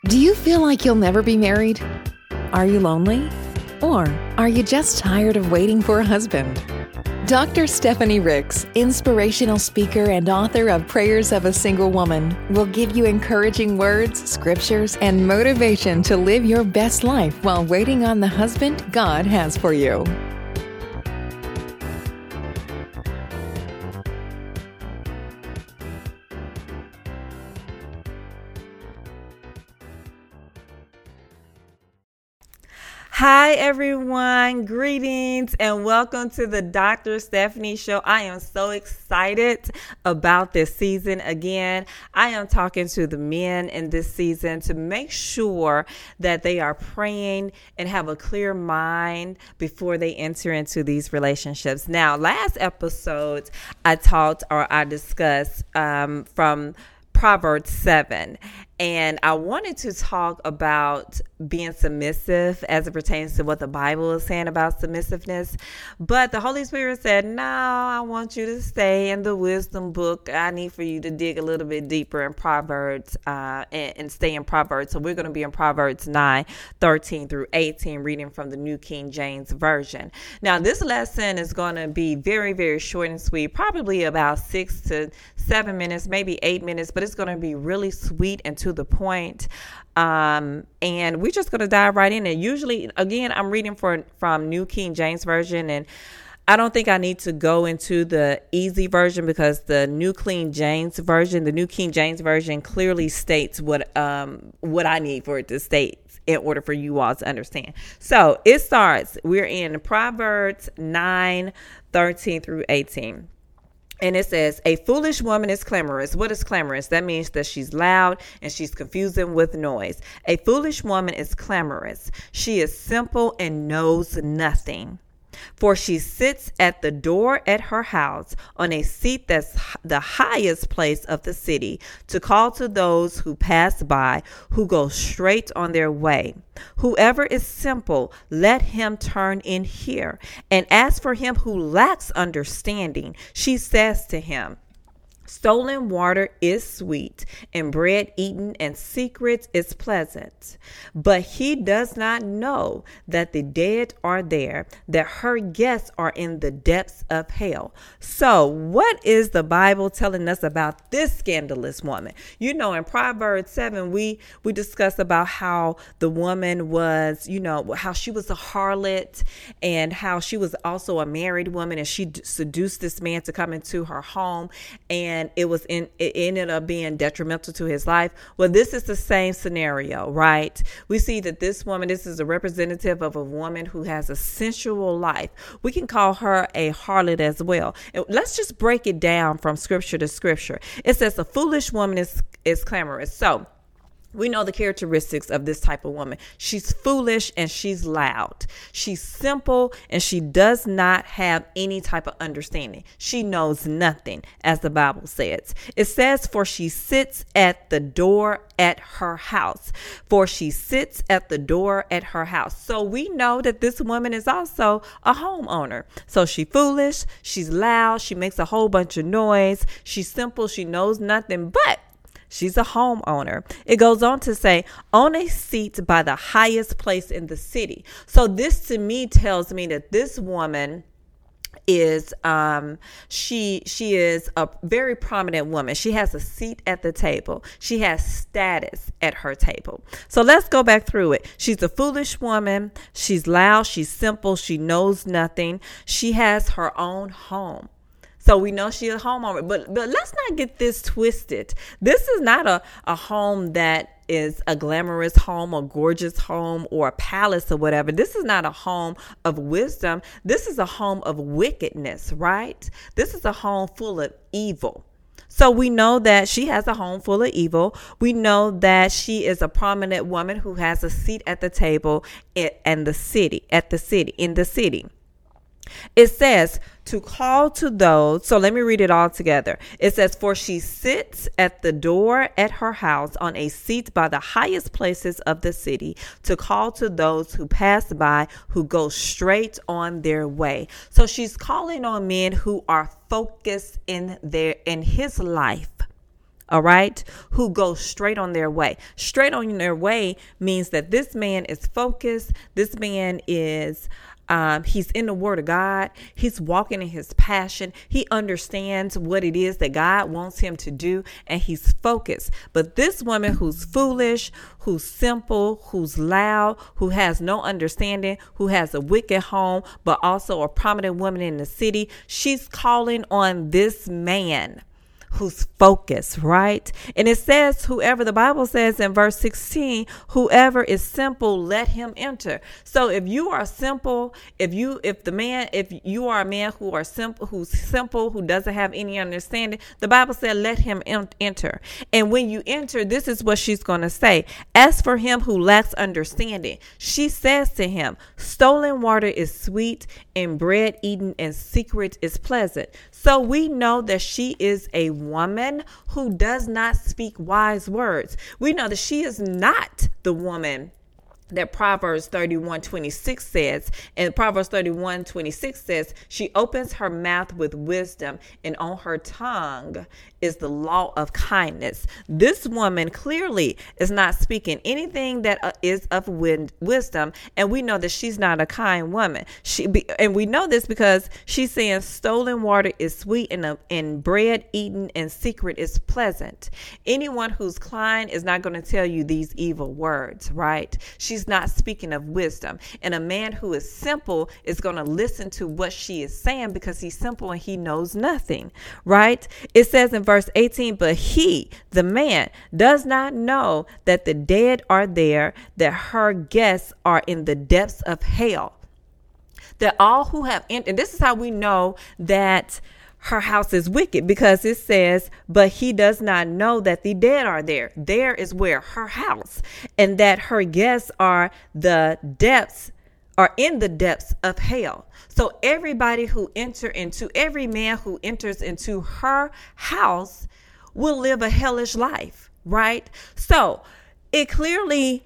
Do you feel like you'll never be married? Are you lonely? Or are you just tired of waiting for a husband? Dr. Stephanie Ricks, inspirational speaker and author of Prayers of a Single Woman, will give you encouraging words, scriptures, and motivation to live your best life while waiting on the husband God has for you. Hi, everyone. Greetings and welcome to the Dr. Stephanie Show. I am so excited about this season. Again, I am talking to the men in this season to make sure that they are praying and have a clear mind before they enter into these relationships. Now, last episode, I discussed from Proverbs 7. And I wanted to talk about being submissive as it pertains to what the Bible is saying about submissiveness. But the Holy Spirit said, no, I want you to stay in the wisdom book. I need for you to dig a little bit deeper in Proverbs and stay in Proverbs. So we're going to be in Proverbs 9:13 through 18, reading from the New King James Version. Now, this lesson is going to be very, very short and sweet, probably about 6 to 7 minutes, maybe 8 minutes, but it's going to be really sweet and to the point. And we're just going to dive right in. And usually, again, I'm reading from New King James Version, and I don't think I need to go into the easy version because the New King James Version clearly states what I need for it to state in order for you all to understand. So it starts, we're in Proverbs 9:13 through 18. And it says, a foolish woman is clamorous. What is clamorous? That means that she's loud and she's confusing with noise. A foolish woman is clamorous. She is simple and knows nothing. For she sits at the door at her house on a seat that's the highest place of the city to call to those who pass by, who go straight on their way. Whoever is simple, let him turn in here. And as for him who lacks understanding, she says to him, stolen water is sweet, and bread eaten in secret is pleasant. But he does not know that the dead are there, that her guests are in the depths of hell. So what is the Bible telling us about this scandalous woman? You know, in Proverbs 7, we discussed about how the woman was, how she was a harlot and how she was also a married woman, and she seduced this man to come into her home, and it ended up being detrimental to his life. Well, this is the same scenario, right? We see that this woman, this is a representative of a woman who has a sensual life. We can call her a harlot as well. And let's just break it down from scripture to scripture. It says a foolish woman is clamorous. So we know the characteristics of this type of woman. She's foolish and she's loud. She's simple and she does not have any type of understanding. She knows nothing, as the Bible says. It says, for she sits at the door at her house. For she sits at the door at her house. So we know that this woman is also a homeowner. So she's foolish, she's loud, she makes a whole bunch of noise. She's simple, she knows nothing, but she's a homeowner. It goes on to say, on a seat by the highest place in the city. So this to me tells me that this woman is she is a very prominent woman. She has a seat at the table. She has status at her table. So let's go back through it. She's a foolish woman. She's loud. She's simple. She knows nothing. She has her own home. So we know she's a homeowner, but let's not get this twisted. This is not a home that is a glamorous home, a gorgeous home, or a palace or whatever. This is not a home of wisdom. This is a home of wickedness, right? This is a home full of evil. So we know that she has a home full of evil. We know that she is a prominent woman who has a seat at the table in the city. It says to call to those. So let me read it all together. It says, for she sits at the door at her house on a seat by the highest places of the city to call to those who pass by, who go straight on their way. So she's calling on men who are focused in his life. all right, who go straight on their way. Straight on their way means that this man is focused. This man is he's in the Word of God. He's walking in his passion. He understands what it is that God wants him to do, and he's focused. But this woman who's foolish, who's simple, who's loud, who has no understanding, who has a wicked home, but also a prominent woman in the city, she's calling on this man who's focused, right? And it says, whoever, the Bible says in verse 16, whoever is simple, let him enter. So if you are simple, if you are a man who's simple, who doesn't have any understanding, the Bible said, let him enter. And when you enter, this is what she's going to say. As for him who lacks understanding, she says to him, stolen water is sweet and bread eaten in secret is pleasant. So we know that she is a woman who does not speak wise words. We know that she is not the woman that Proverbs 31:26 says. And Proverbs 31:26 says, she opens her mouth with wisdom, and on her tongue is the law of kindness. This woman clearly is not speaking anything that is of wisdom, and we know that she's not a kind woman. And we know this because she's saying stolen water is sweet and bread eaten in secret is pleasant. Anyone who's kind is not going to tell you these evil words, right? She's not speaking of wisdom. And a man who is simple is going to listen to what she is saying because he's simple and he knows nothing, right? It says in verse 18, but he, the man, does not know that the dead are there, that her guests are in the depths of hell. That all who have entered, and this is how we know that her house is wicked, because it says, but he does not know that the dead are there. There is where her house, and that her guests are in the depths of hell. So every man who enters into her house will live a hellish life, right? So it clearly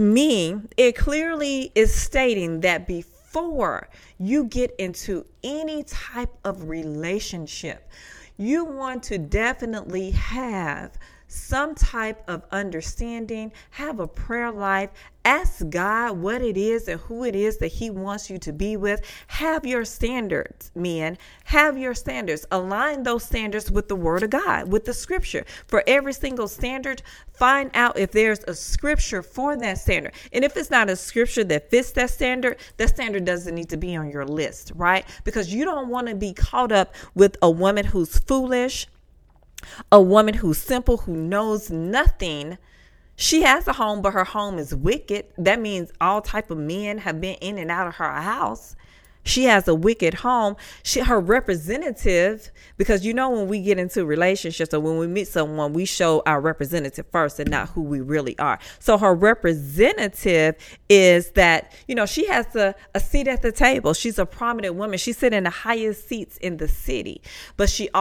is stating that before you get into any type of relationship, you want to definitely have some type of understanding, have a prayer life, ask God what it is and who it is that he wants you to be with. Have your standards, men. Have your standards. Align those standards with the Word of God, with the Scripture. For every single standard, find out if there's a Scripture for that standard. And if it's not a Scripture that fits that standard doesn't need to be on your list, right? Because you don't want to be caught up with a woman who's foolish, a woman who's simple, who knows nothing. She has a home, but her home is wicked. That means all type of men have been in and out of her house. She has a wicked home. Her representative, because when we get into relationships or when we meet someone, we show our representative first and not who we really are. So her representative is that, she has a seat at the table. She's a prominent woman. She's sitting in the highest seats in the city. But she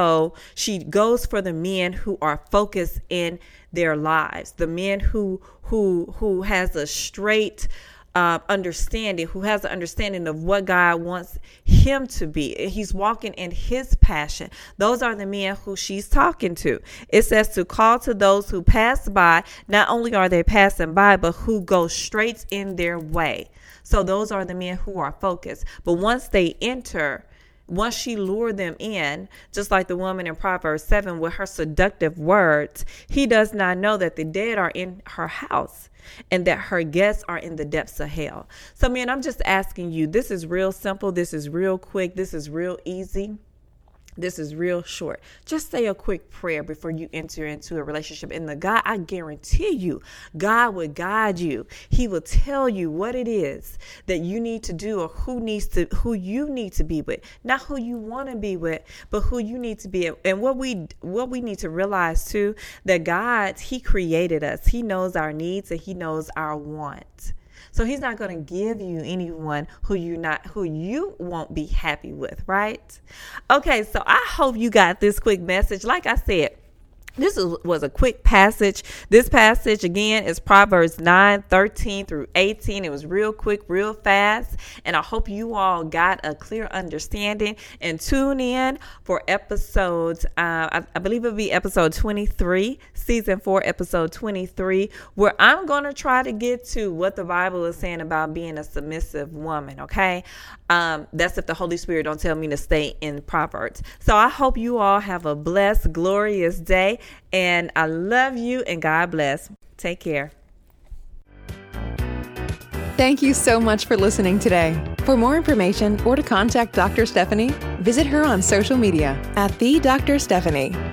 goes for the men who are focused in their lives, the men who has a straight understanding, who has an understanding of what God wants him to be. He's walking in his passion. Those are the men who she's talking to. It says to call to those who pass by. Not only are they passing by, but who go straight in their way. So those are the men who are focused. But once she lured them in, just like the woman in Proverbs 7 with her seductive words, he does not know that the dead are in her house and that her guests are in the depths of hell. So, man, I'm just asking you, this is real simple. This is real quick. This is real easy. This is real short. Just say a quick prayer before you enter into a relationship. And I guarantee you, God will guide you. He will tell you what it is that you need to do or who you need to be with. Not who you want to be with, but who you need to be with. And what we need to realize too, that God, he created us. He knows our needs and he knows our wants. So he's not going to give you anyone who you won't be happy with, right? Okay, so I hope you got this quick message. Like I said, was a quick passage. This passage, again, is Proverbs 9:13 through 18. It was real quick, real fast. And I hope you all got a clear understanding. And tune in for episodes, I believe it'll be episode 23, season 4, episode 23, where I'm going to try to get to what the Bible is saying about being a submissive woman, okay? That's if the Holy Spirit don't tell me to stay in Proverbs. So I hope you all have a blessed, glorious day. And I love you, and God bless. Take care. Thank you so much for listening today. For more information or to contact Dr. Stephanie, visit her on social media at the Dr. Stephanie.